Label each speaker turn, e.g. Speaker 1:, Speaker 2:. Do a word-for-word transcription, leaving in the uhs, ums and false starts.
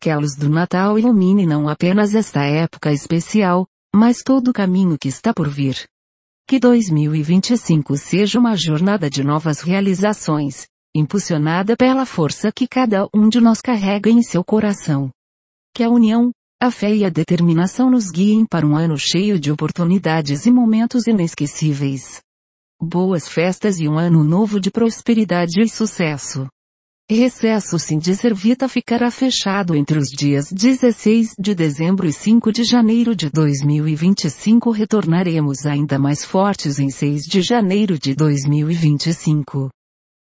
Speaker 1: que a luz do Natal ilumine não apenas esta época especial, mas todo o caminho que está por vir. Que dois mil e vinte e cinco seja uma jornada de novas realizações, impulsionada pela força que cada um de nós carrega em seu coração. Que a união, a fé e a determinação nos guiem para um ano cheio de oportunidades e momentos inesquecíveis. Boas festas e um ano novo de prosperidade e sucesso. Recesso Sindicervita ficará fechado entre os dias dezesseis de dezembro e cinco de janeiro de dois mil e vinte e cinco. Retornaremos ainda mais fortes em seis de janeiro de dois mil e vinte e cinco.